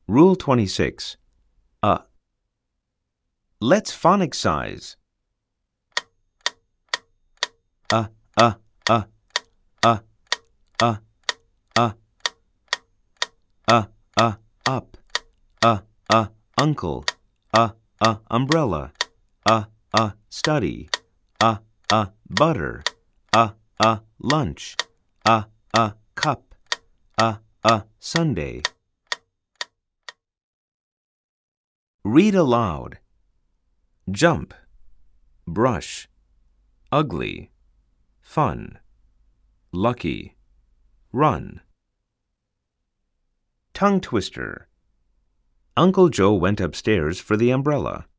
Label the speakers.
Speaker 1: Rule 26. Let's phonics. Uh, uh, uh, uh, uh, uh, up, uncle, umbrella, study, butter, lunch, cup, Sunday. Read aloud. Jump, brush, ugly, fun, lucky, run. Tongue twister. Uncle Joe went upstairs for the umbrella.